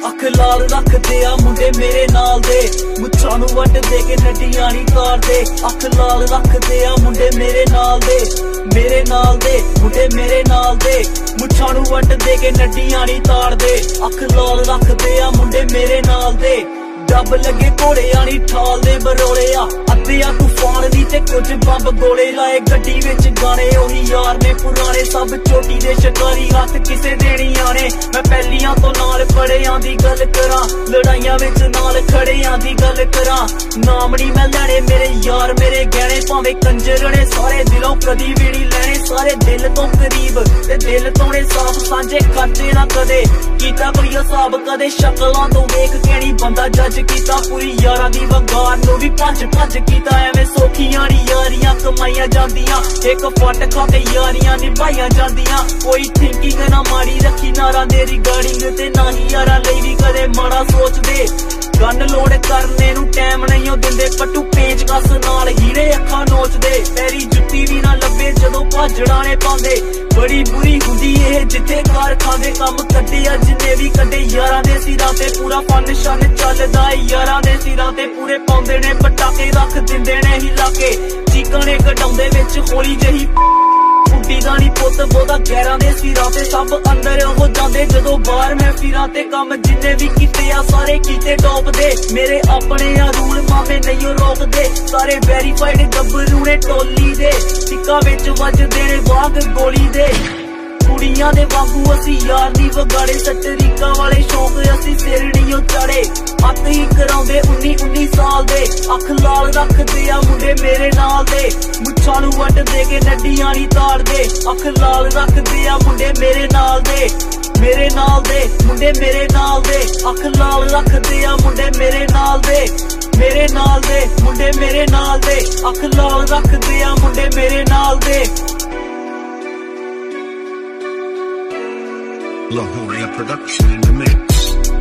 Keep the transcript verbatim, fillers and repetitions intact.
अख लाल रखदे आ मुंडे मेरे नाल दे, मुच्छां नूं वट दे के नड्डियां नी तारदे। अख लाल रखदे आ मुंडे मेरे नाल दे, मेरे नाल दे मुंडे मेरे नाल दे, मुच्छां नूं वट दे के नड्डियां नी तारदे। अख लाल रखदे आ मुंडे मेरे नाल दे, डब लगे घोड़े आनी ठाल दे बरोले आ। अद्धिया तूफान दी ते कुछ बंब गोले लाए, गड्डी विच गाने ओही यार ने पुराने, सब चोटी दे शिकारी हथ किसे दे नी आने। मैं पहलियां तो नाल पड़ियां दी गल करां, लड़ाइयां विच नाल खड़ियां दी गल करां। नाम नी मैं लैणे मेरे यार मेरे गहने, भावें कंजर ने सारे दिलों कदी भी नी लैणे। सारे दिल तो करीब ते दिल तो ने साफ सांझे करते ना कदे, कीता कोई हिसाब कदे शक्लां तो वेख के नी बंदा जज कीता। पूरी यारां दी वंगार नूं भी भज भज कीता, एवें सौखियां नी यारियां कमाईयां जांदियां, एक फट खा के यारियां निभाईयां जांदियां। कोई थिंकिंग ना माड़ी रखी नारां दे रिगार्डिंग ते ना ही यारां लई भी कदे माड़ा सोचदे। गन लोड करने नूं टाइम नहीं दिंदे, पट्टू पेच कस नाल हीरे अखां नोचदे। पैरी जुत्ती भी ना लब्बे जदों भाजड़ा ने पांदे, बड़ी बुरी हुंदी एह जिथे कार खांदे। कम कड्डे अ जिन्ने भी कड्डे यारां दे सिरां ते, पूरा फन शन चलदा यारां दे सिरां ते। पूरे पाउंदे ने पटाके रख दिंदे ने हिला के, चीकां ने कढाउंदे विच होली जही उड्डी गानी पुत बोदा गैरां दे सिरां ते। सब अंदर हो जांदे जदों बाहर महफिलां ते, कम जिन्ने भी कीते आ सारे कीते टॉप दे। मेरे अपने आ रूल मामे नहीं रोकदे, सारे वेरीफाइड गब्बरू ने टोली दे। सिक्का विच वजदे ने वाग गोली दे, कुड़ियां दे वांगू असी यार नी वगाड़े। सटरीका वाले शौक असी सिर नी चाड़े, हत्थ ही कराउंदे उन्नी उन्नी साल दे। अख लाल रखदे आ मुंडे मेरे नाल दे, मुच्छां नूं वट दे के नड्डियां नी तारदे। अख लाल रखदे आ मुंडे मेरे नाल दे, मेरे नाल दे मुंडे मेरे नाल दे। अख लाल रखदे आ मुंडे मेरे नाल दे, मेरे नाल दे मुंडे मेरे नाल दे। अख लाल रखदे आ मुंडे मेरे नाल दे। Lahoria production in the mix.